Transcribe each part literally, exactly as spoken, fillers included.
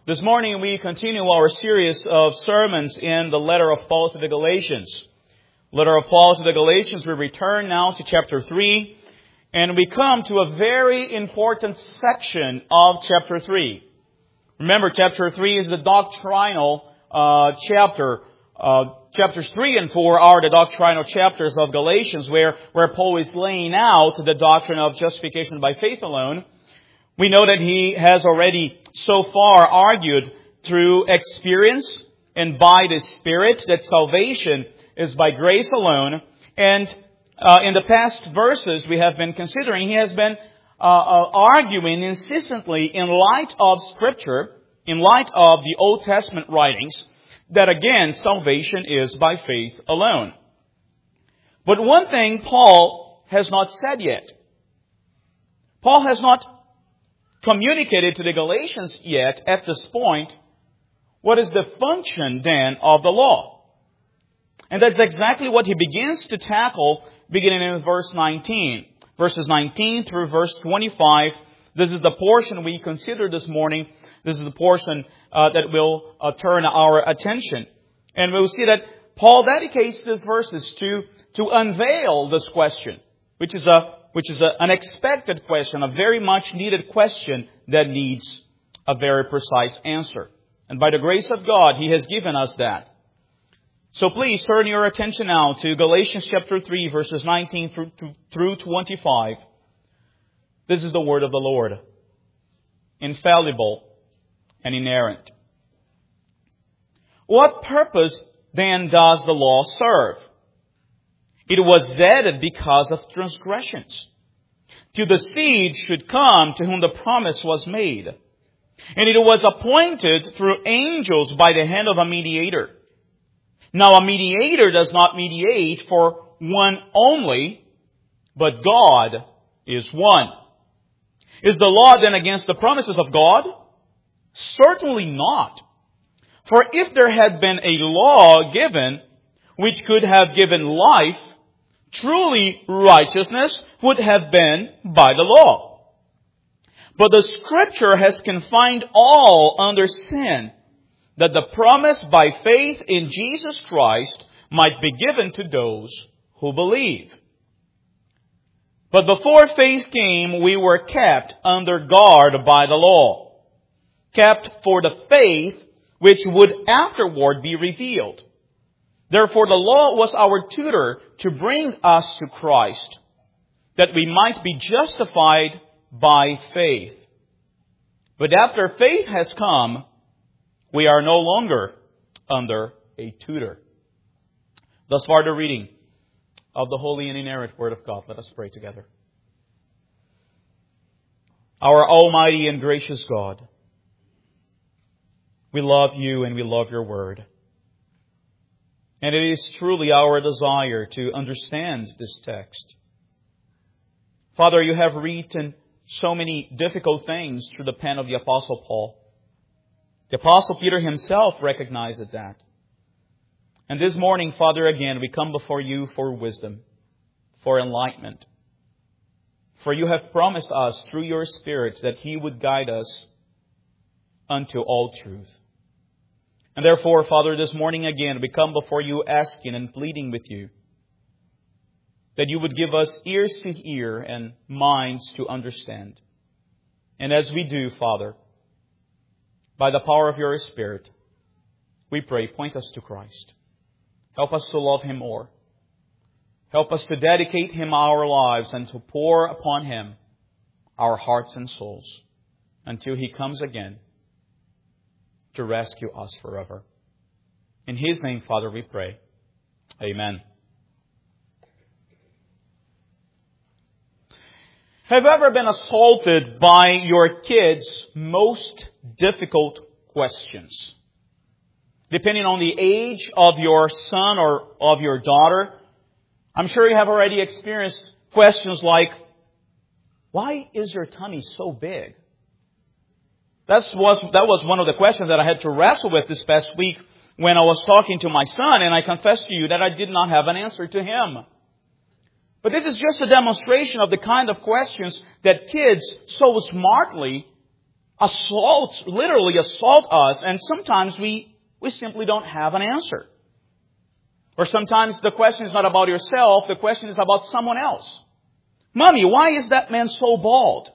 This morning we continue our series of sermons in the letter of Paul to the Galatians. Letter of Paul to the Galatians, we return now to chapter three, and we come to a very important section of chapter three. Remember, chapter three is the doctrinal uh, chapter. Uh, chapters three and four are the doctrinal chapters of Galatians, where, where Paul is laying out the doctrine of justification by faith alone. We know that he has already so far argued through experience and by the Spirit that salvation is by grace alone. And uh, in the past verses we have been considering, he has been uh, uh, arguing insistently in light of Scripture, in light of the Old Testament writings, that again, salvation is by faith alone. But one thing Paul has not said yet. Paul has not communicated to the Galatians yet at this point what is the function then of the law. And that's exactly what he begins to tackle beginning in verse nineteen. Verses nineteen through verse twenty-five. This is the portion we consider this morning. This is the portion uh, that will uh, turn our attention. And we'll see that Paul dedicates these verses to, to unveil this question, which is a which is a, an expected question, a very much needed question that needs a very precise answer. And by the grace of God, He has given us that. So please turn your attention now to Galatians chapter three, verses nineteen through, through twenty-five. This is the word of the Lord, infallible and inerrant. What purpose then does the law serve? It was added because of transgressions, till the seed should come to whom the promise was made. And it was appointed through angels by the hand of a mediator. Now a mediator does not mediate for one only, but God is one. Is the law then against the promises of God? Certainly not. For if there had been a law given which could have given life, truly righteousness would have been by the law. But the Scripture has confined all under sin, that the promise by faith in Jesus Christ might be given to those who believe. But before faith came, we were kept under guard by the law, kept for the faith which would afterward be revealed. Therefore the law was our tutor to bring us to Christ, that we might be justified by faith. But after faith has come, we are no longer under a tutor. Thus far the reading of the holy and inerrant Word of God. Let us pray together. Our almighty and gracious God, we love You and we love Your Word. And it is truly our desire to understand this text. Father, You have written so many difficult things through the pen of the Apostle Paul. The Apostle Peter himself recognized that. And this morning, Father, again, we come before You for wisdom, for enlightenment. For You have promised us through Your Spirit that He would guide us unto all truth. And therefore, Father, this morning again, we come before You asking and pleading with You that You would give us ears to hear and minds to understand. And as we do, Father, by the power of Your Spirit, we pray, point us to Christ. Help us to love Him more. Help us to dedicate Him our lives and to pour upon Him our hearts and souls until He comes again to rescue us forever. In His name, Father, we pray. Amen. Have you ever been assaulted by your kids' most difficult questions? Depending on the age of your son or of your daughter, I'm sure you have already experienced questions like, why is your tummy so big? That's was, that was one of the questions that I had to wrestle with this past week when I was talking to my son, and I confess to you that I did not have an answer to him. But this is just a demonstration of the kind of questions that kids so smartly assault, literally assault us, and sometimes we, we simply don't have an answer. Or sometimes the question is not about yourself, the question is about someone else. Mommy, why is that man so bald?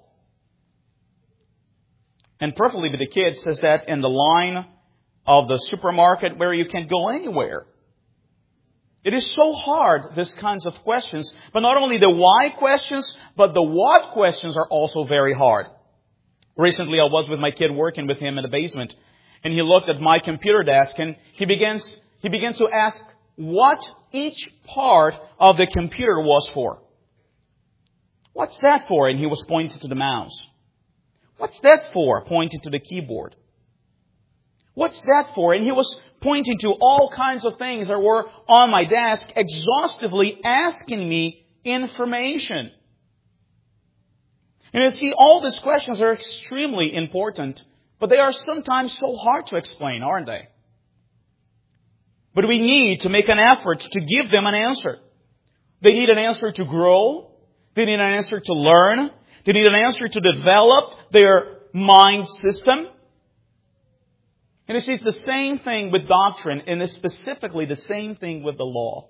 And preferably the kid says that in the line of the supermarket where you can't go anywhere. It is so hard, these kinds of questions. But not only the why questions, but the what questions are also very hard. Recently, I was with my kid working with him in the basement, and he looked at my computer desk, and he begins, he began to ask what each part of the computer was for. What's that for? And he was pointing to the mouse. What's that for? Pointing to the keyboard. What's that for? And he was pointing to all kinds of things that were on my desk, exhaustively asking me information. And you see, all these questions are extremely important, but they are sometimes so hard to explain, aren't they? But we need to make an effort to give them an answer. They need an answer to grow. They need an answer to learn. They need an answer to develop their mind system. And you see, it's the same thing with doctrine, and it's specifically the same thing with the law.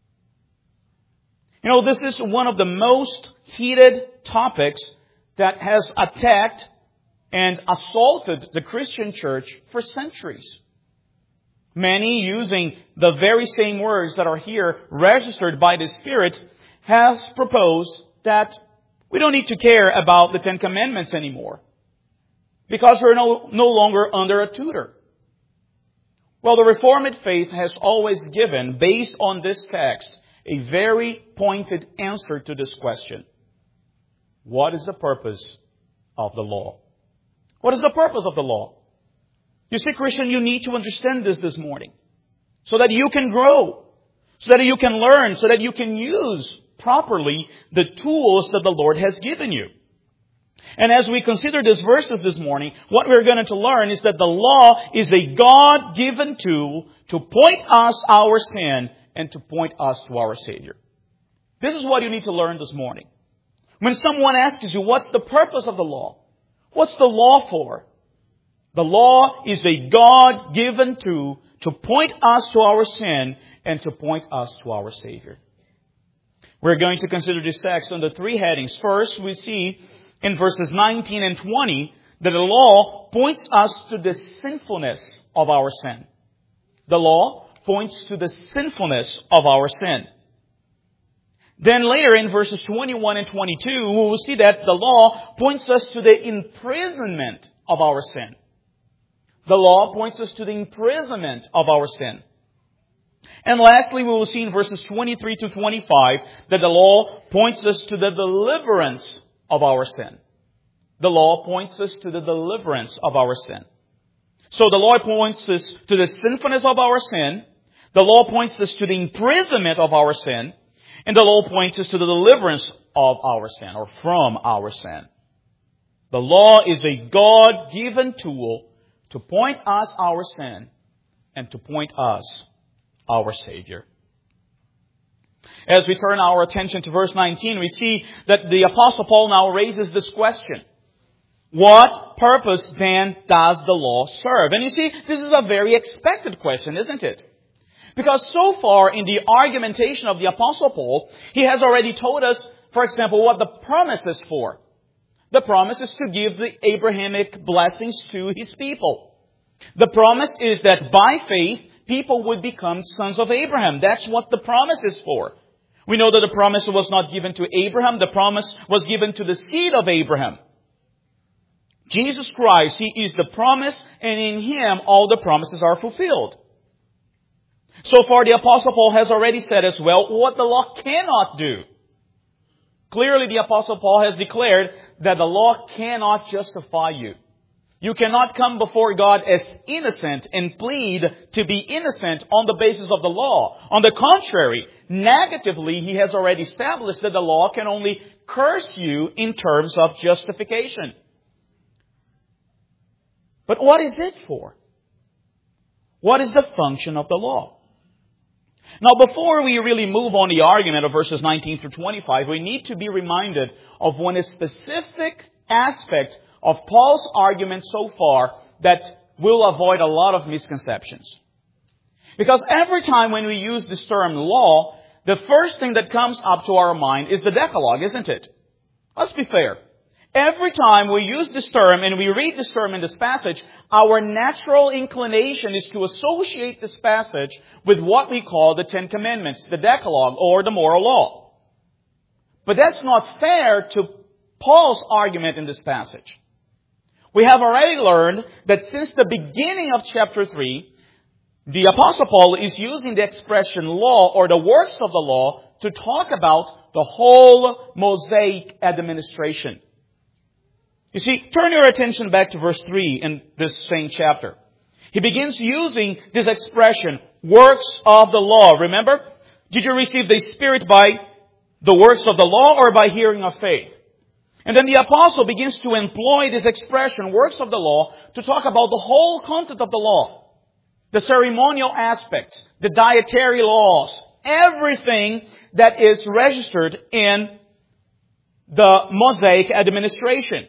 You know, this is one of the most heated topics that has attacked and assaulted the Christian church for centuries. Many, using the very same words that are here registered by the Spirit, has proposed that we don't need to care about the Ten Commandments anymore because we're no, no longer under a tutor. Well, the Reformed faith has always given, based on this text, a very pointed answer to this question. What is the purpose of the law? What is the purpose of the law? You see, Christian, you need to understand this this morning so that you can grow, so that you can learn, so that you can use properly the tools that the Lord has given you. And as we consider these verses this morning, what we're going to learn is that the law is a God-given tool to point us our sin and to point us to our Savior. This is what you need to learn this morning. When someone asks you, what's the purpose of the law? What's the law for? The law is a God-given tool to point us to our sin and to point us to our Savior. We're going to consider this text under three headings. First, we see in verses nineteen and twenty that the law points us to the sinfulness of our sin. The law points to the sinfulness of our sin. Then later in verses twenty-one and twenty-two, we will see that the law points us to the imprisonment of our sin. The law points us to the imprisonment of our sin. And lastly, we will see in verses twenty-three to twenty-five that the law points us to the deliverance of our sin. The law points us to the deliverance of our sin. So the law points us to the sinfulness of our sin. The law points us to the imprisonment of our sin. And the law points us to the deliverance of our sin, or from our sin. The law is a God-given tool to point us our sin and to point us our Savior. As we turn our attention to verse nineteen, we see that the Apostle Paul now raises this question. What purpose then does the law serve? And you see, this is a very expected question, isn't it? Because so far in the argumentation of the Apostle Paul, he has already told us, for example, what the promise is for. The promise is to give the Abrahamic blessings to his people. The promise is that by faith, people would become sons of Abraham. That's what the promise is for. We know that the promise was not given to Abraham. The promise was given to the seed of Abraham. Jesus Christ, He is the promise, and in Him all the promises are fulfilled. So far, the Apostle Paul has already said as well what the law cannot do. Clearly, the Apostle Paul has declared that the law cannot justify you. You cannot come before God as innocent and plead to be innocent on the basis of the law. On the contrary, negatively, he has already established that the law can only curse you in terms of justification. But what is it for? What is the function of the law? Now, before we really move on the argument of verses nineteen through twenty-five, we need to be reminded of one specific aspect of Paul's argument so far that will avoid a lot of misconceptions. Because every time when we use this term law, the first thing that comes up to our mind is the Decalogue, isn't it? Let's be fair. Every time we use this term and we read this term in this passage, our natural inclination is to associate this passage with what we call the Ten Commandments, the Decalogue, or the moral law. But that's not fair to Paul's argument in this passage. We have already learned that since the beginning of chapter three, the Apostle Paul is using the expression law or the works of the law to talk about the whole Mosaic administration. You see, turn your attention back to verse three in this same chapter. He begins using this expression, works of the law. Remember? Did you receive the Spirit by the works of the law or by hearing of faith? And then the apostle begins to employ this expression, works of the law, to talk about the whole content of the law. The ceremonial aspects, the dietary laws, everything that is registered in the Mosaic administration.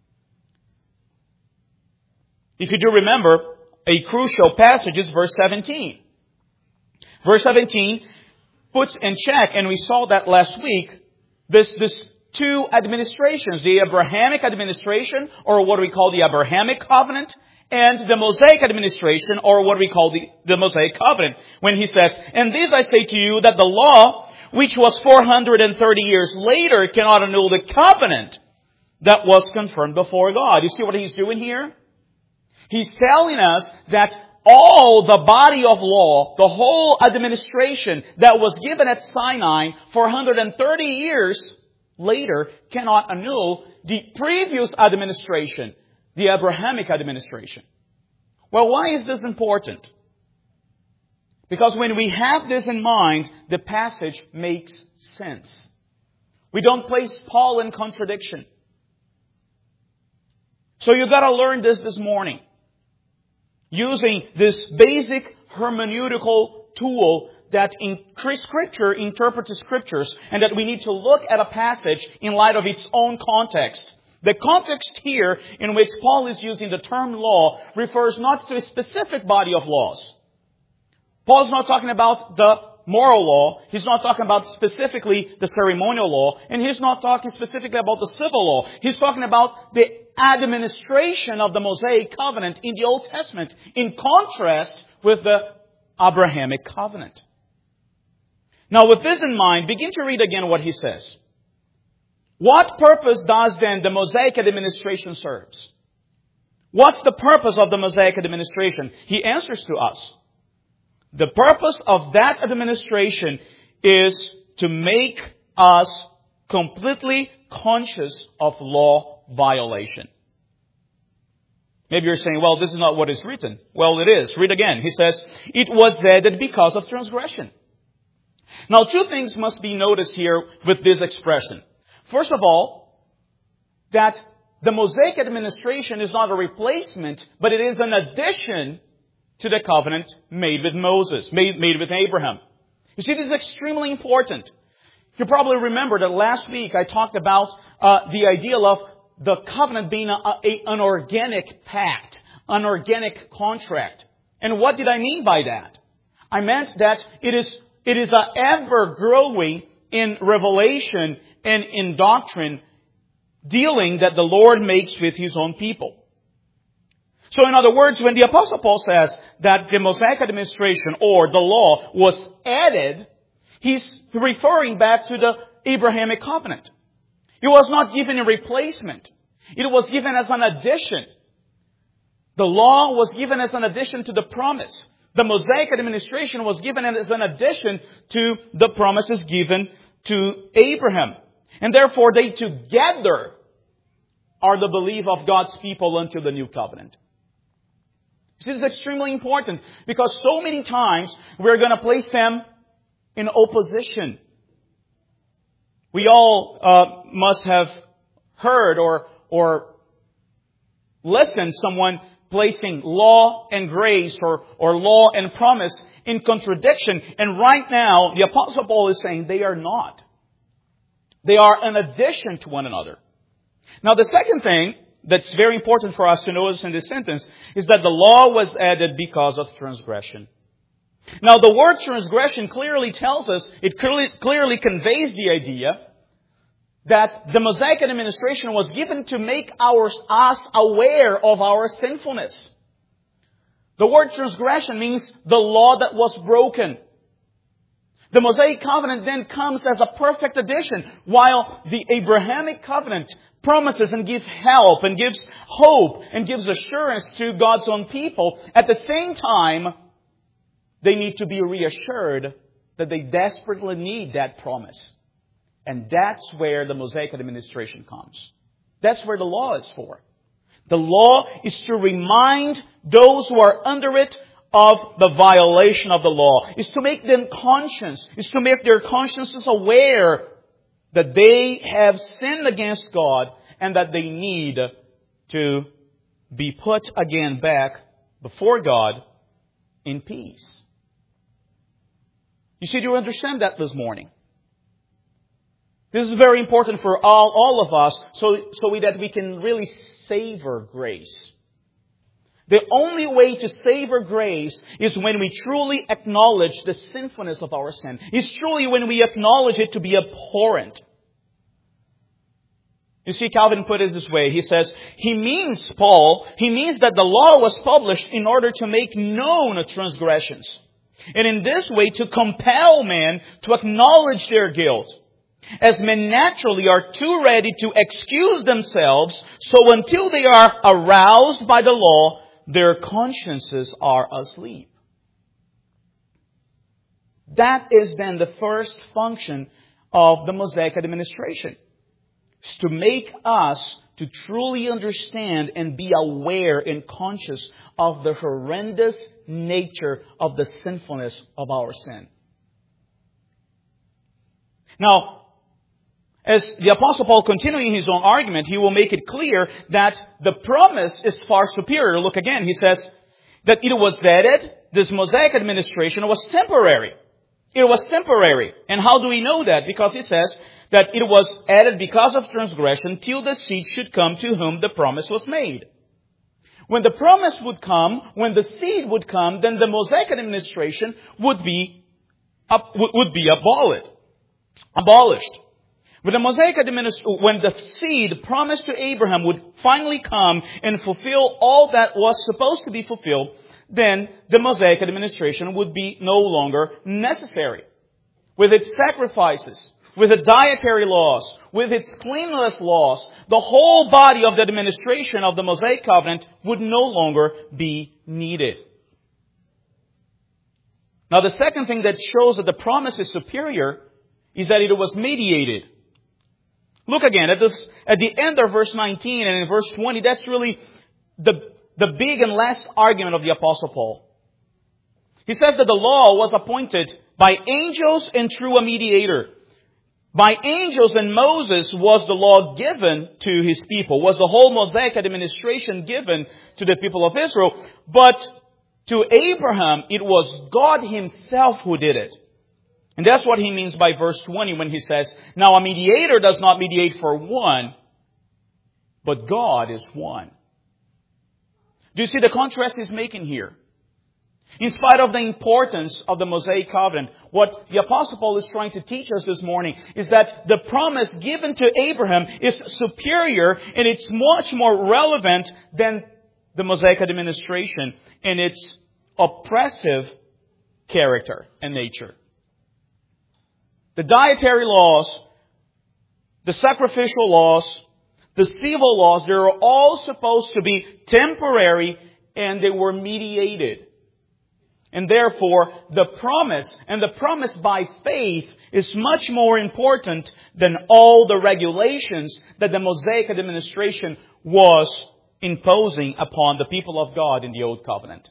If you do remember, a crucial passage is verse seventeen. Verse seventeen puts in check, and we saw that last week, this, this two administrations, the Abrahamic administration, or what we call the Abrahamic covenant, and the Mosaic administration, or what we call the, the Mosaic covenant. When he says, and this I say to you, that the law, which was four hundred thirty years later, cannot annul the covenant that was confirmed before God. You see what he's doing here? He's telling us that all the body of law, the whole administration that was given at Sinai four hundred thirty years later cannot annul the previous administration, the Abrahamic administration. Well, why is this important? Because when we have this in mind, the passage makes sense. We don't place Paul in contradiction. So you've got to learn this this morning. Using this basic hermeneutical tool that in Scripture interprets the Scriptures, and that we need to look at a passage in light of its own context. The context here in which Paul is using the term law refers not to a specific body of laws. Paul's not talking about the moral law. He's not talking about specifically the ceremonial law. And he's not talking specifically about the civil law. He's talking about the administration of the Mosaic covenant in the Old Testament, in contrast with the Abrahamic covenant. Now, with this in mind, begin to read again what he says. What purpose does then the Mosaic administration serve? What's the purpose of the Mosaic administration? He answers to us. The purpose of that administration is to make us completely conscious of law violation. Maybe you're saying, well, this is not what is written. Well, it is. Read again. He says, it was added because of transgression. Now, two things must be noticed here with this expression. First of all, that the Mosaic administration is not a replacement, but it is an addition to the covenant made with Moses, made, made with Abraham. You see, this is extremely important. You probably remember that last week I talked about uh, the ideal of the covenant being a, a, an organic pact, an organic contract. And what did I mean by that? I meant that it is it is a ever-growing in revelation and in doctrine dealing that the Lord makes with His own people. So in other words, when the Apostle Paul says that the Mosaic administration or the law was added, he's referring back to the Abrahamic covenant. It was not given in replacement. It was given as an addition. The law was given as an addition to the promise. The Mosaic administration was given as an addition to the promises given to Abraham. And therefore, they together are the belief of God's people until the new covenant. This is extremely important because so many times we're going to place them in opposition. We all uh, must have heard or or listened someone placing law and grace or, or law and promise in contradiction. And right now, the Apostle Paul is saying they are not. They are an addition to one another. Now, the second thing that's very important for us to notice in this sentence is that the law was added because of transgression. Now, the word transgression clearly tells us, it clearly, clearly conveys the idea that the Mosaic administration was given to make our, us aware of our sinfulness. The word transgression means the law that was broken. The Mosaic covenant then comes as a perfect addition, while the Abrahamic covenant promises and gives help and gives hope and gives assurance to God's own people. At the same time, they need to be reassured that they desperately need that promise. And that's where the Mosaic administration comes. That's where the law is for. The law is to remind those who are under it of the violation of the law. Is to make them conscious. Is to make their consciences aware that they have sinned against God and that they need to be put again back before God in peace. You see, do you understand that this morning? This is very important for all, all of us so, so we, that we can really savor grace. The only way to savor grace is when we truly acknowledge the sinfulness of our sin. It's truly when we acknowledge it to be abhorrent. You see, Calvin put it this way. He says, he means, Paul, he means that the law was published in order to make known transgressions. And in this way to compel men to acknowledge their guilt. As men naturally are too ready to excuse themselves, so until they are aroused by the law, their consciences are asleep. That is then the first function of the Mosaic administration. It's to make us to truly understand and be aware and conscious of the horrendous nature of the sinfulness of our sin. Now, as the Apostle Paul continuing his own argument, he will make it clear that the promise is far superior. Look again, he says that it was added, this Mosaic administration was temporary. It was temporary. And how do we know that? Because he says that it was added because of transgression till the seed should come to whom the promise was made. When the promise would come, when the seed would come, then the Mosaic administration would be, would be abolished. Abolished. When the Mosaic administration, when the seed promised to Abraham would finally come and fulfill all that was supposed to be fulfilled, then the Mosaic administration would be no longer necessary. With its sacrifices, with the dietary laws, with its cleanliness laws, the whole body of the administration of the Mosaic covenant would no longer be needed. Now, the second thing that shows that the promise is superior is that it was mediated. Look again at this, at the end of verse nineteen and in verse twenty, that's really the, the big and last argument of the Apostle Paul. He says that the law was appointed by angels and through a mediator. By angels and Moses was the law given to his people, was the whole Mosaic administration given to the people of Israel. But to Abraham, it was God himself who did it. And that's what he means by verse twenty when he says, now a mediator does not mediate for one, but God is one. Do you see the contrast he's making here? In spite of the importance of the Mosaic covenant, what the Apostle Paul is trying to teach us this morning is that the promise given to Abraham is superior and it's much more relevant than the Mosaic administration in its oppressive character and nature. The dietary laws, the sacrificial laws, the civil laws, they are all supposed to be temporary and they were mediated. And therefore, the promise, and the promise by faith, is much more important than all the regulations that the Mosaic administration was imposing upon the people of God in the Old Covenant.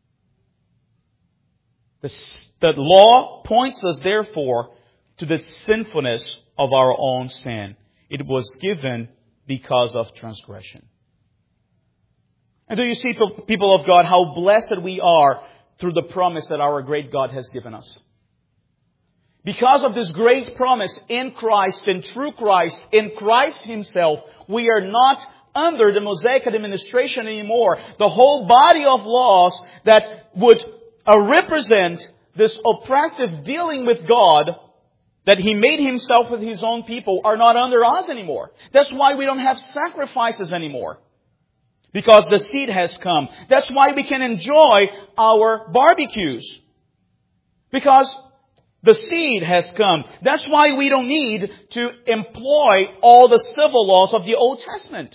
The, the law points us, therefore, to the sinfulness of our own sin. It was given because of transgression. And do you see, people of God, how blessed we are through the promise that our great God has given us? Because of this great promise in Christ and through Christ, in Christ Himself, we are not under the Mosaic administration anymore. The whole body of laws that would uh, represent this oppressive dealing with God that He made Himself with His own people are not under us anymore. That's why we don't have sacrifices anymore. Because the seed has come. That's why we can enjoy our barbecues. Because the seed has come. That's why we don't need to employ all the civil laws of the Old Testament.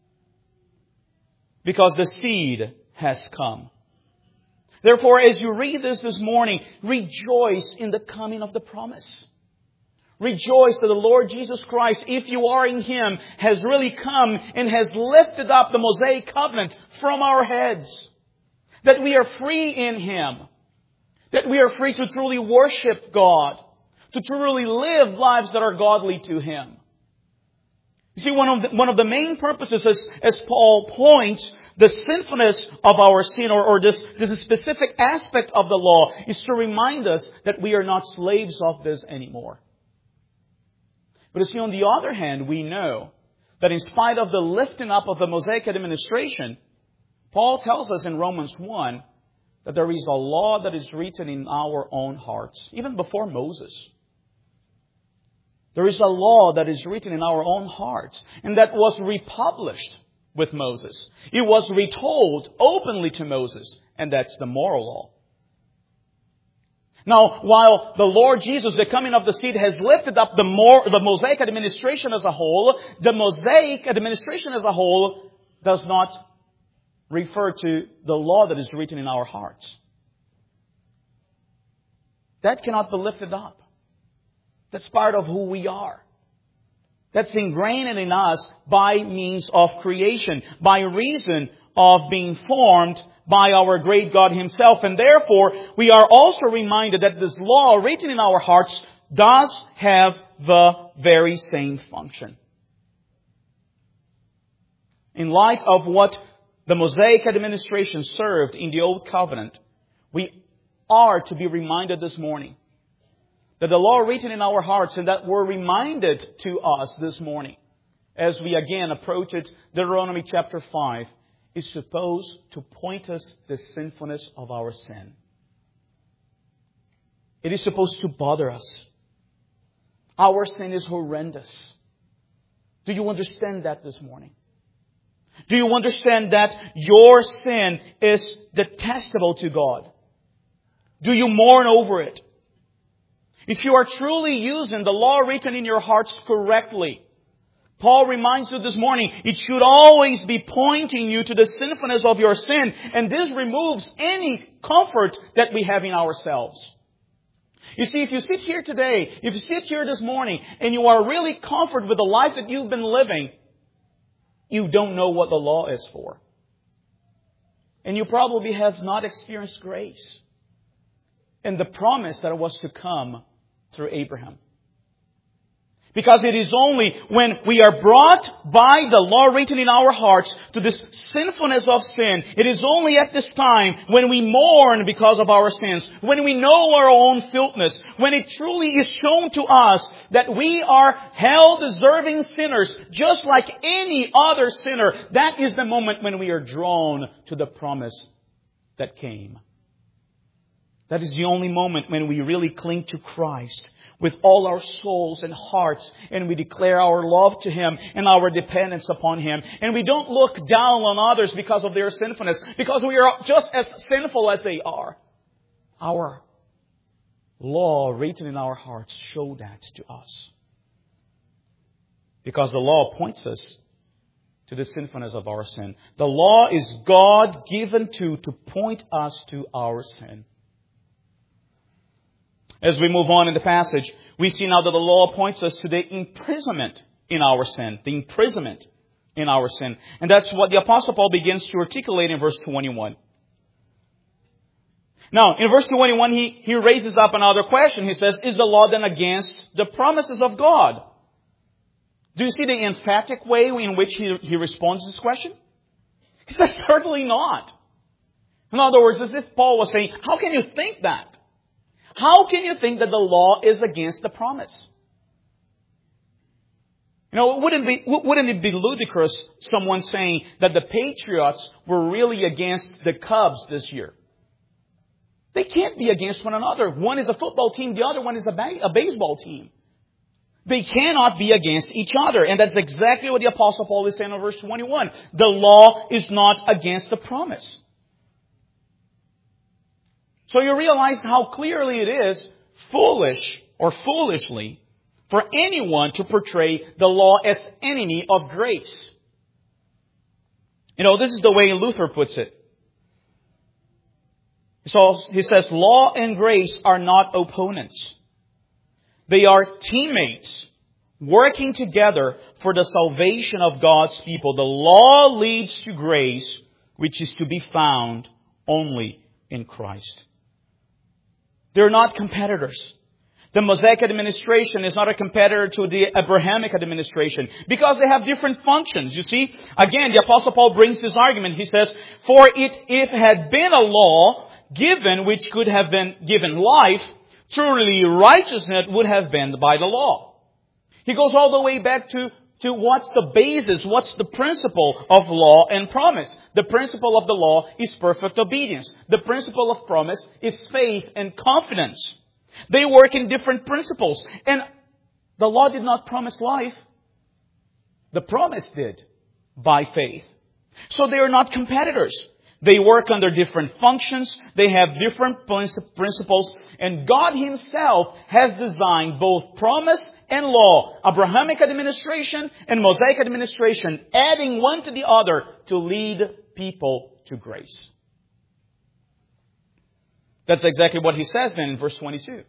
Because the seed has come. Therefore, as you read this this morning, rejoice in the coming of the promise. Rejoice that the Lord Jesus Christ, if you are in Him, has really come and has lifted up the Mosaic covenant from our heads. That we are free in Him. That we are free to truly worship God. To truly live lives that are godly to Him. You see, one of the, one of the main purposes, as, as Paul points, the sinfulness of our sin, or, or this, this specific aspect of the law, is to remind us that we are not slaves of this anymore. But you see, on the other hand, we know that in spite of the lifting up of the Mosaic administration, Paul tells us in Romans one that there is a law that is written in our own hearts, even before Moses. There is a law that is written in our own hearts, and that was republished with Moses. It was retold openly to Moses, and that's the moral law. Now, while the Lord Jesus, the coming of the seed, has lifted up the, more, the Mosaic administration as a whole, the Mosaic administration as a whole does not refer to the law that is written in our hearts. That cannot be lifted up. That's part of who we are. That's ingrained in us by means of creation, by reason of being formed by our great God Himself. And therefore, we are also reminded that this law written in our hearts does have the very same function. In light of what the Mosaic administration served in the Old Covenant, we are to be reminded this morning that the law written in our hearts, and that were reminded to us this morning as we again approach it, Deuteronomy chapter five, is supposed to point us the sinfulness of our sin. It is supposed to bother us. Our sin is horrendous. Do you understand that this morning? Do you understand that your sin is detestable to God? Do you mourn over it? If you are truly using the law written in your hearts correctly, Paul reminds you this morning, it should always be pointing you to the sinfulness of your sin. And this removes any comfort that we have in ourselves. You see, if you sit here today, if you sit here this morning, and you are really comforted with the life that you've been living, you don't know what the law is for. And you probably have not experienced grace and the promise that was to come through Abraham. Because it is only when we are brought by the law written in our hearts to this sinfulness of sin, it is only at this time when we mourn because of our sins, when we know our own filthiness, when it truly is shown to us that we are hell-deserving sinners, just like any other sinner. That is the moment when we are drawn to the promise that came. That is the only moment when we really cling to Christ with all our souls and hearts, and we declare our love to Him and our dependence upon Him. And we don't look down on others because of their sinfulness, because we are just as sinful as they are. Our law written in our hearts show that to us. Because the law points us to the sinfulness of our sin. The law is God given to, to point us to our sin. As we move on in the passage, we see now that the law points us to the imprisonment in our sin. The imprisonment in our sin. And that's what the Apostle Paul begins to articulate in verse twenty-one. Now, in verse twenty-one, he, he raises up another question. He says, is the law then against the promises of God? Do you see the emphatic way in which he, he responds to this question? He says, certainly not. In other words, as if Paul was saying, how can you think that? How can you think that the law is against the promise? You know, wouldn't it be, wouldn't it be ludicrous, someone saying that the Patriots were really against the Cubs this year? They can't be against one another. One is a football team, the other one is a, ba- a baseball team. They cannot be against each other. And that's exactly what the Apostle Paul is saying in verse twenty-one. The law is not against the promise. So you realize how clearly it is foolish or foolishly for anyone to portray the law as enemy of grace. You know, this is the way Luther puts it. So he says, law and grace are not opponents. They are teammates working together for the salvation of God's people. The law leads to grace, which is to be found only in Christ. They're not competitors. The Mosaic administration is not a competitor to the Abrahamic administration because they have different functions. You see, again, the Apostle Paul brings this argument. He says, for it, if had been a law given which could have been given life, truly righteousness would have been by the law. He goes all the way back to, to what's the basis, what's the principle of law and promise. The principle of the law is perfect obedience. The principle of promise is faith and confidence. They work in different principles. And the law did not promise life. The promise did by faith. So they are not competitors. They work under different functions. They have different principles. And God Himself has designed both promise and law, Abrahamic administration and Mosaic administration, adding one to the other to lead people to grace. That's exactly what he says then in verse twenty-two.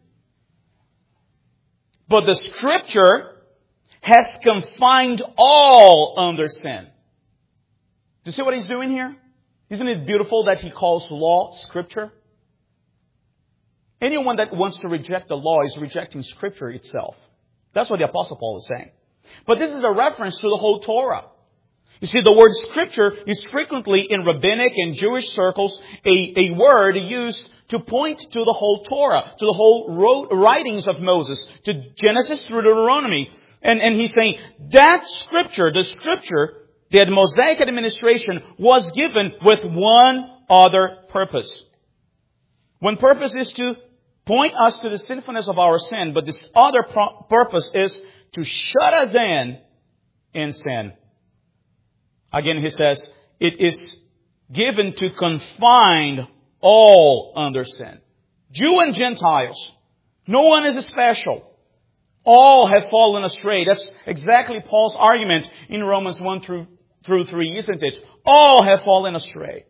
But the Scripture has confined all under sin. Do you see what he's doing here? Isn't it beautiful that he calls law Scripture? Anyone that wants to reject the law is rejecting Scripture itself. That's what the Apostle Paul is saying. But this is a reference to the whole Torah. You see, the word Scripture is frequently in rabbinic and Jewish circles a, a word used to point to the whole Torah, to the whole ro- writings of Moses, to Genesis through Deuteronomy. And, and he's saying that Scripture, the Scripture, the Mosaic administration was given with one other purpose. One purpose is to point us to the sinfulness of our sin, but this other pro- purpose is to shut us in in sin. Again, he says, it is given to confine all under sin. Jew and Gentiles. No one is special. All have fallen astray. That's exactly Paul's argument in Romans one through, through three, isn't it? All have fallen astray.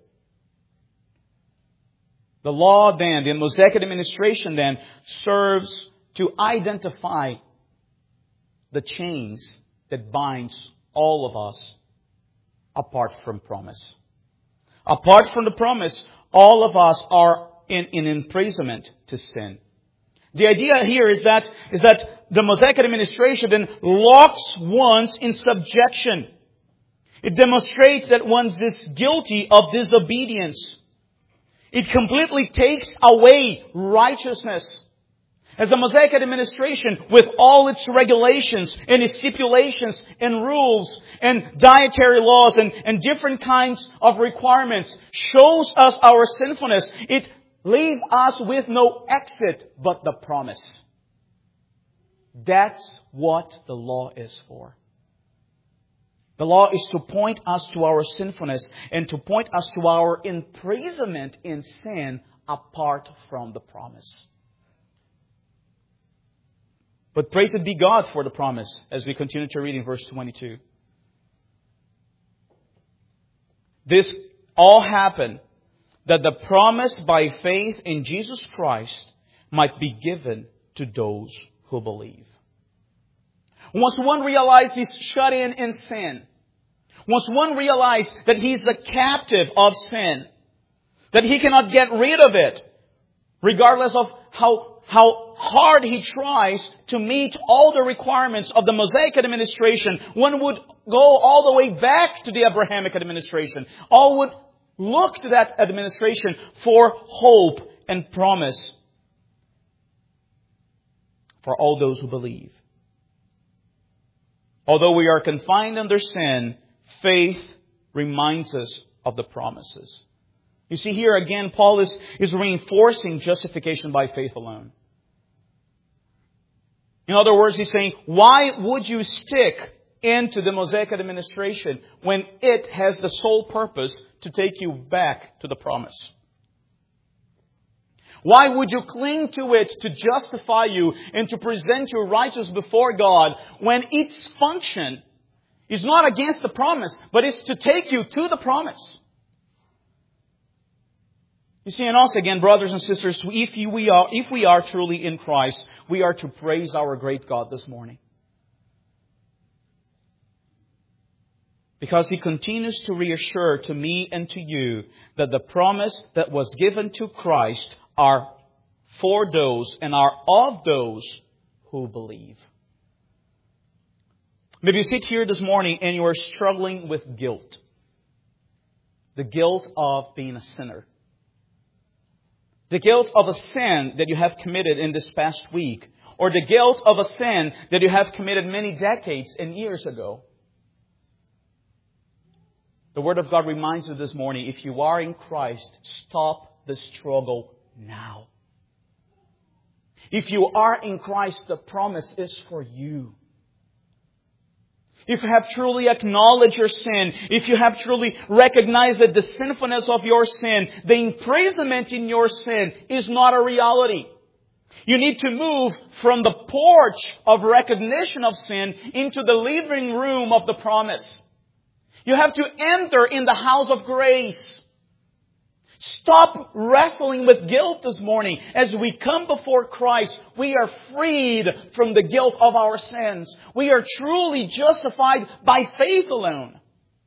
The law then, the Mosaic administration then, serves to identify the chains that binds all of us apart from promise. Apart from the promise, all of us are in, in imprisonment to sin. The idea here is that, is that the Mosaic administration then locks one in subjection. It demonstrates that one is guilty of disobedience. It completely takes away righteousness. As the Mosaic administration, with all its regulations and its stipulations and rules and dietary laws and, and different kinds of requirements, shows us our sinfulness, it leaves us with no exit but the promise. That's what the law is for. The law is to point us to our sinfulness and to point us to our imprisonment in sin apart from the promise. But praised be God for the promise as we continue to read in verse twenty-two. This all happened that the promise by faith in Jesus Christ might be given to those who believe. Once one realized he's shut in in sin, once one realized that he's the captive of sin, that he cannot get rid of it, regardless of how How hard he tries to meet all the requirements of the Mosaic administration, one would go all the way back to the Abrahamic administration. All would look to that administration for hope and promise for all those who believe. Although we are confined under sin, faith reminds us of the promises. You see, here again, Paul is, is reinforcing justification by faith alone. In other words, he's saying, why would you stick into the Mosaic administration when it has the sole purpose to take you back to the promise? Why would you cling to it to justify you and to present you righteous before God when its function is not against the promise, but is to take you to the promise? You see, and also again, brothers and sisters, if you, we are, if we are truly in Christ, we are to praise our great God this morning. Because He continues to reassure to me and to you that the promise that was given to Christ are for those and are of those who believe. Maybe you sit here this morning and you are struggling with guilt. The guilt of being a sinner. The guilt of a sin that you have committed in this past week. Or the guilt of a sin that you have committed many decades and years ago. The Word of God reminds you this morning, if you are in Christ, stop the struggle now. If you are in Christ, the promise is for you. If you have truly acknowledged your sin, if you have truly recognized that the sinfulness of your sin, the imprisonment in your sin is not a reality. You need to move from the porch of recognition of sin into the living room of the promise. You have to enter in the house of grace. Stop wrestling with guilt this morning. As we come before Christ, we are freed from the guilt of our sins. We are truly justified by faith alone.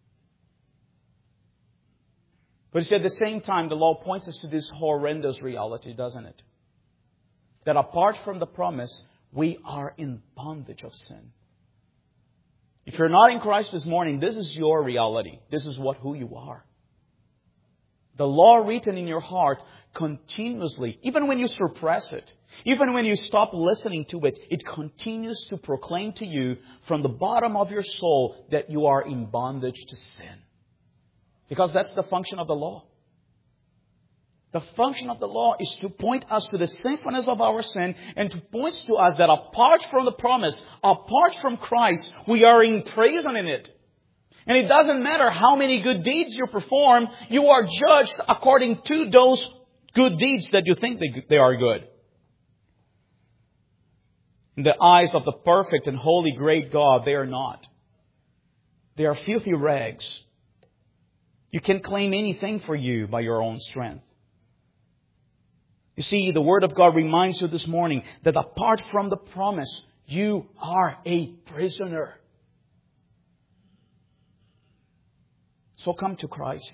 But you see, at the same time, the law points us to this horrendous reality, doesn't it? That apart from the promise, we are in bondage of sin. If you're not in Christ this morning, this is your reality. This is what who you are. The law written in your heart continuously, even when you suppress it, even when you stop listening to it, it continues to proclaim to you from the bottom of your soul that you are in bondage to sin. Because that's the function of the law. The function of the law is to point us to the sinfulness of our sin and to point to us that apart from the promise, apart from Christ, we are imprisoned in it. And it doesn't matter how many good deeds you perform, you are judged according to those good deeds that you think they, they are good. In the eyes of the perfect and holy great God, they are not. They are filthy rags. You can't claim anything for you by your own strength. You see, the Word of God reminds you this morning that apart from the promise, you are a prisoner. So come to Christ.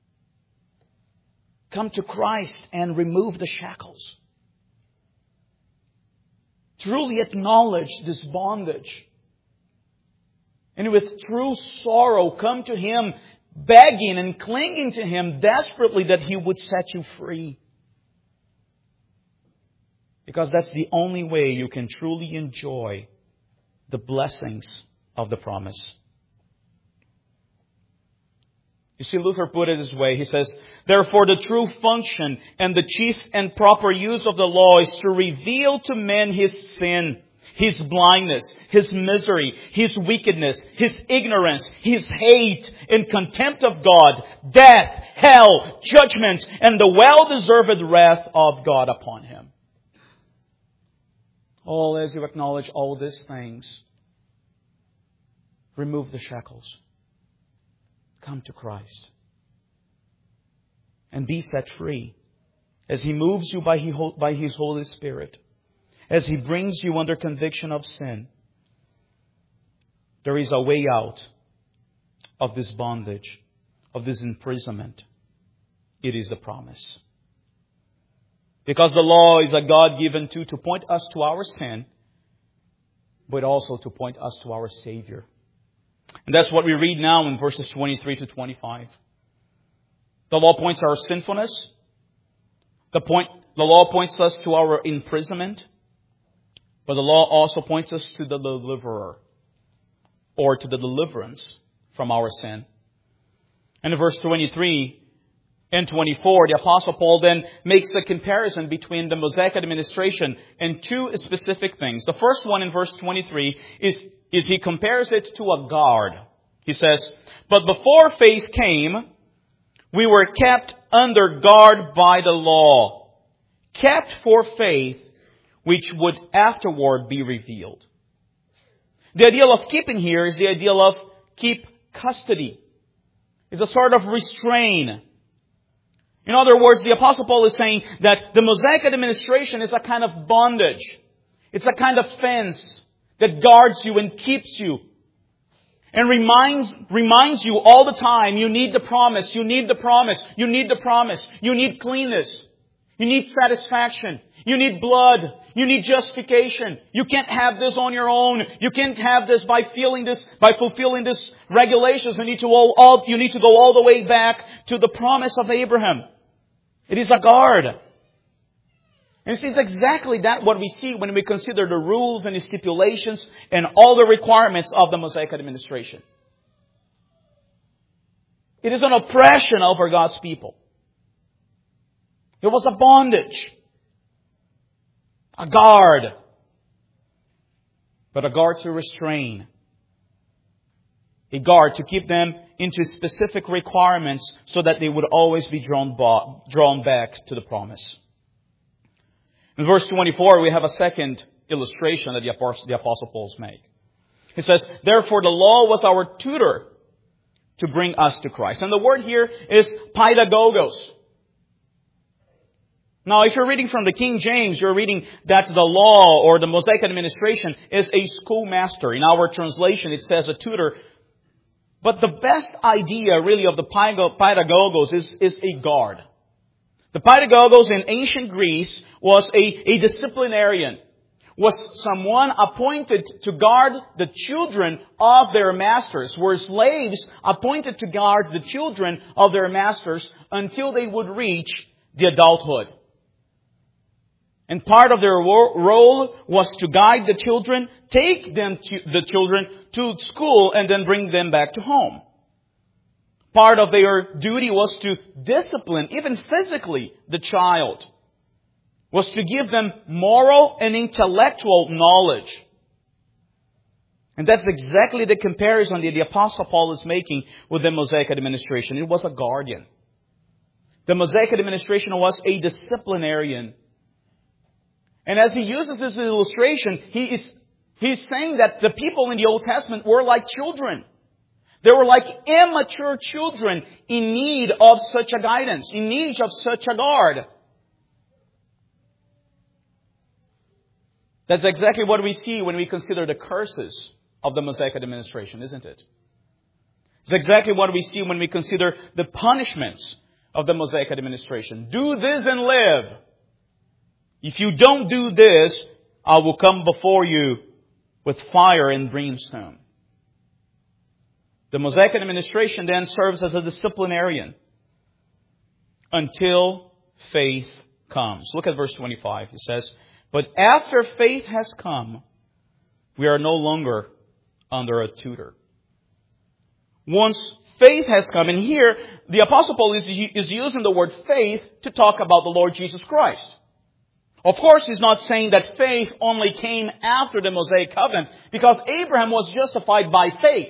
Come to Christ and remove the shackles. Truly acknowledge this bondage. And with true sorrow, come to Him, begging and clinging to Him desperately that He would set you free. Because that's the only way you can truly enjoy the blessings of the promise. You see, Luther put it this way. He says, therefore the true function and the chief and proper use of the law is to reveal to men his sin, his blindness, his misery, his wickedness, his ignorance, his hate and contempt of God, death, hell, judgment, and the well-deserved wrath of God upon him. All as you acknowledge all these things, remove the shackles. Come to Christ and be set free as He moves you by His Holy Spirit, as He brings you under conviction of sin. There is a way out of this bondage, of this imprisonment. It is the promise. Because the law is a God-given tool to point us to our sin, but also to point us to our Savior. And that's what we read now in verses twenty-three to twenty-five. The law points to our sinfulness. The point, the law points us to our imprisonment. But the law also points us to the deliverer. or to the deliverance from our sin. And in verse twenty-three and twenty-four, the Apostle Paul then makes a comparison between the Mosaic administration and two specific things. The first one in verse twenty-three is, is he compares it to a guard. He says, "But before faith came, we were kept under guard by the law, kept for faith, which would afterward be revealed." The idea of keeping here is the idea of keep custody. It's a sort of restraint. In other words, the Apostle Paul is saying that the Mosaic administration is a kind of bondage. It's a kind of fence that guards you and keeps you. And reminds, reminds you all the time, you need the promise, you need the promise, you need the promise, you need cleanness, you need satisfaction, you need blood, you need justification. You can't have this on your own. You can't have this by feeling this, by fulfilling this regulations. You need to all, all, you need to go all the way back to the promise of Abraham. It is a guard. And see, it's exactly that what we see when we consider the rules and the stipulations and all the requirements of the Mosaic administration. It is an oppression over God's people. It was a bondage. A guard. But a guard to restrain. A guard to keep them into specific requirements so that they would always be drawn, ba- drawn back to the promise. In verse twenty-four, we have a second illustration that the Apostle, the Apostle Paul makes. He says, "Therefore the law was our tutor to bring us to Christ." And the word here is paidagogos. Now, if you're reading from the King James, you're reading that the law or the Mosaic administration is a schoolmaster. In our translation, it says a tutor. But the best idea, really, of the paidagogos is, is a guard. The paidagogos in ancient Greece was a, a disciplinarian, was someone appointed to guard the children of their masters, were slaves appointed to guard the children of their masters until they would reach the adulthood. And part of their role was to guide the children, take them to the children to school, and then bring them back to home. Part of their duty was to discipline, even physically, the child. Was to give them moral and intellectual knowledge. And that's exactly the comparison that the Apostle Paul is making with the Mosaic administration. It was a guardian. The Mosaic administration was a disciplinarian. And as he uses this illustration, he is he's saying that the people in the Old Testament were like children. They were like immature children in need of such a guidance, in need of such a guard. That's exactly what we see when we consider the curses of the Mosaic administration, isn't it? It's exactly what we see when we consider the punishments of the Mosaic administration. Do this and live. If you don't do this, I will come before you with fire and brimstone. The Mosaic administration then serves as a disciplinarian until faith comes. Look at verse twenty-five. It says, "But after faith has come, we are no longer under a tutor." Once faith has come, and here the Apostle Paul is, is using the word faith to talk about the Lord Jesus Christ. Of course, he's not saying that faith only came after the Mosaic covenant, because Abraham was justified by faith.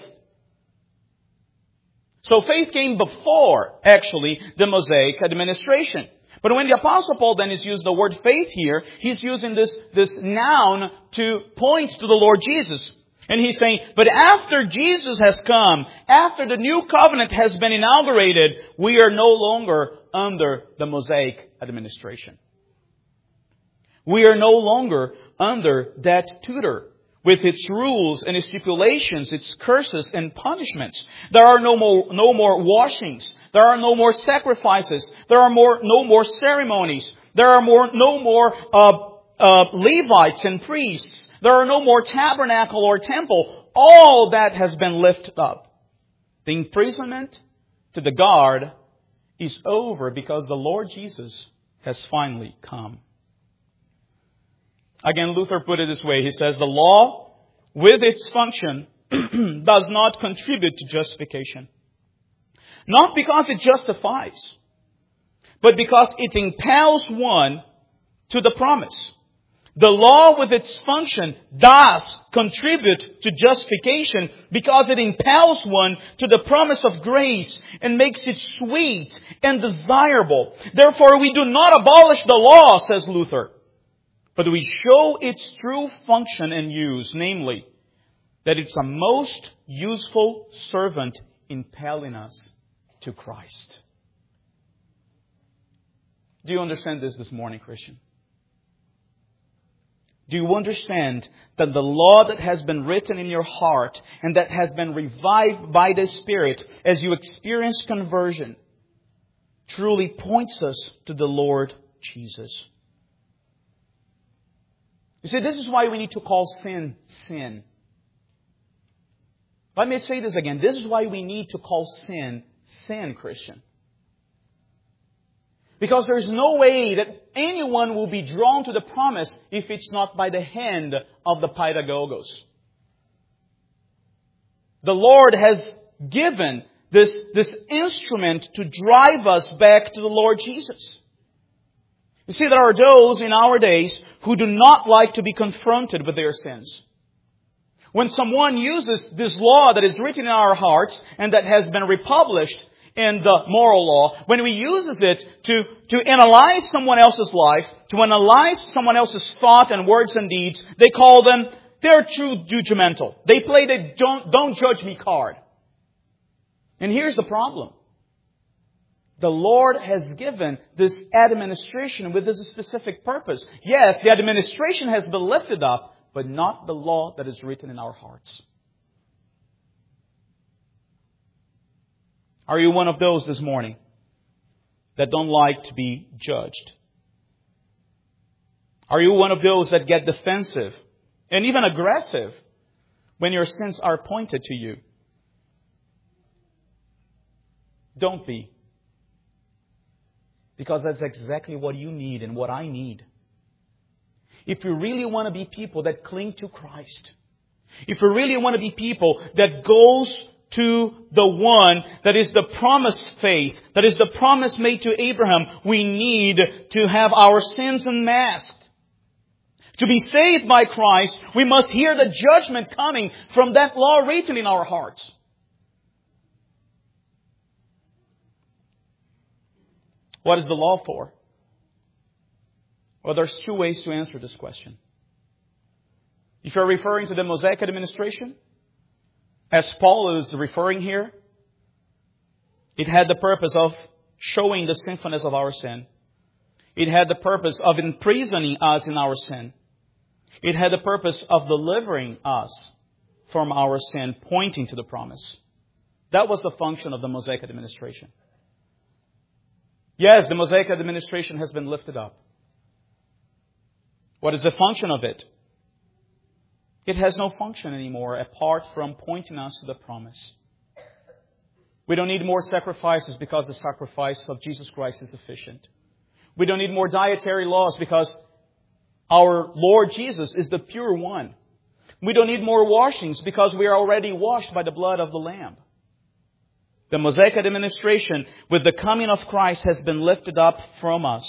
So faith came before, actually, the Mosaic administration. But when the Apostle Paul then is using the word faith here, he's using this, this noun to point to the Lord Jesus. And he's saying, but after Jesus has come, after the new covenant has been inaugurated, we are no longer under the Mosaic administration. We are no longer under that tutor with its rules and its stipulations, its curses and punishments. There are no more, no more washings. There are no more sacrifices. There are more, no more ceremonies. There are more, no more uh, uh, Levites and priests. There are no more tabernacle or temple. All that has been lifted up. The imprisonment to the guard is over because the Lord Jesus has finally come. Again, Luther put it this way. He says, the law, with its function, does not contribute to justification. Not because it justifies, but because it impels one to the promise. The law with its function does contribute to justification because it impels one to the promise of grace and makes it sweet and desirable. Therefore, we do not abolish the law, says Luther, but we show its true function and use, namely, that it's a most useful servant impelling us to Christ. Do you understand this this morning, Christian? Do you understand that the law that has been written in your heart and that has been revived by the Spirit as you experience conversion truly points us to the Lord Jesus? You see, this is why we need to call sin, sin. Let me say this again. This is why we need to call sin, sin, Christian. Because there's no way that anyone will be drawn to the promise if it's not by the hand of the Paidagogos. The Lord has given this, this instrument to drive us back to the Lord Jesus. You see, there are those in our days who do not like to be confronted with their sins. When someone uses this law that is written in our hearts and that has been republished in the moral law, when we uses it to, to analyze someone else's life, to analyze someone else's thought and words and deeds, they call them, they're too judgmental. They play the don't, don't judge me card. And here's the problem. The Lord has given this administration with this specific purpose. Yes, the administration has been lifted up, but not the law that is written in our hearts. Are you one of those this morning that don't like to be judged? Are you one of those that get defensive and even aggressive when your sins are pointed to you? Don't be. Because that's exactly what you need and what I need. If you really want to be people that cling to Christ, if you really want to be people that goes to the one that is the promised faith, that is the promise made to Abraham, we need to have our sins unmasked. To be saved by Christ, we must hear the judgment coming from that law written in our hearts. What is the law for? Well, there's two ways to answer this question. If you're referring to the Mosaic administration, as Paul is referring here, it had the purpose of showing the sinfulness of our sin. It had the purpose of imprisoning us in our sin. It had the purpose of delivering us from our sin, pointing to the promise. That was the function of the Mosaic administration. Yes, the Mosaic administration has been lifted up. What is the function of it? It has no function anymore apart from pointing us to the promise. We don't need more sacrifices because the sacrifice of Jesus Christ is sufficient. We don't need more dietary laws because our Lord Jesus is the pure one. We don't need more washings because we are already washed by the blood of the Lamb. The Mosaic administration with the coming of Christ has been lifted up from us.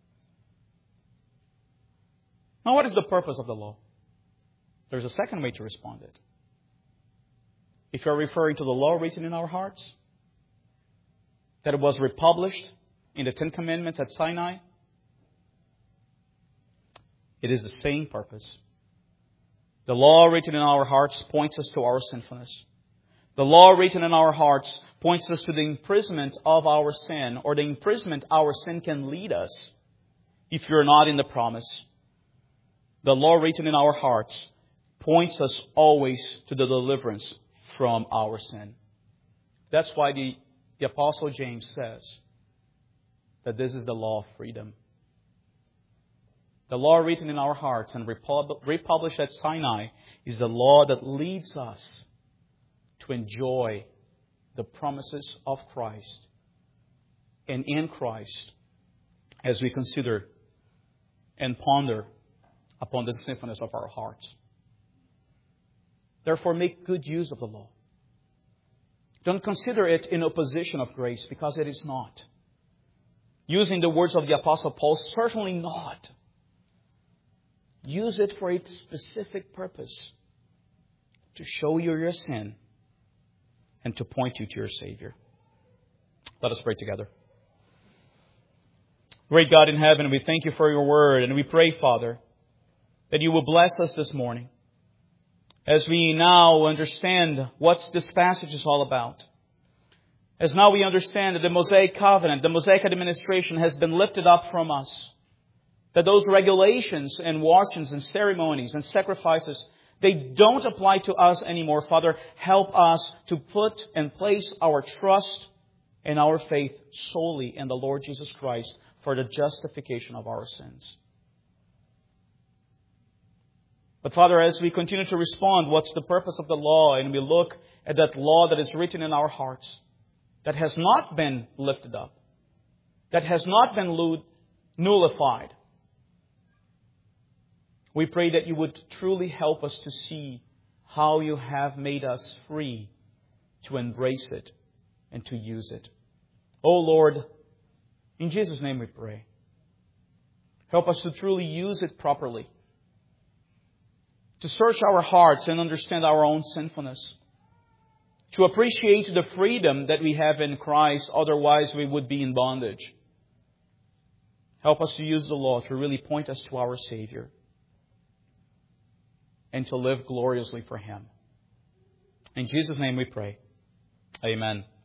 Now, what is the purpose of the law? There's a second way to respond to it. If you're referring to the law written in our hearts, that it was republished in the Ten Commandments at Sinai, it is the same purpose. The law written in our hearts points us to our sinfulness. The law written in our hearts points us to the imprisonment of our sin, or the imprisonment our sin can lead us if you're not in the promise. The law written in our hearts points us always to the deliverance from our sin. That's why the, the Apostle James says that this is the law of freedom. The law written in our hearts and repub- republished at Sinai is the law that leads us to enjoy the promises of Christ and in Christ as we consider and ponder upon the sinfulness of our hearts. Therefore, make good use of the law. Don't consider it in opposition of grace, because it is not. Using the words of the Apostle Paul, certainly not. Use it for a specific purpose. To show you your sin and to point you to your Savior. Let us pray together. Great God in heaven, we thank you for your word, and we pray, Father, that you will bless us this morning as we now understand what this passage is all about. As now we understand that the Mosaic covenant, the Mosaic administration has been lifted up from us. That those regulations and washings and ceremonies and sacrifices, they don't apply to us anymore. Father, help us to put and place our trust and our faith solely in the Lord Jesus Christ for the justification of our sins. But Father, as we continue to respond, what's the purpose of the law? And we look at that law that is written in our hearts, that has not been lifted up, that has not been nullified. We pray that you would truly help us to see how you have made us free to embrace it and to use it. Oh Lord, in Jesus' name we pray. Help us to truly use it properly. To search our hearts and understand our own sinfulness. To appreciate the freedom that we have in Christ, otherwise we would be in bondage. Help us to use the law to really point us to our Savior. And to live gloriously for Him. In Jesus' name we pray. Amen.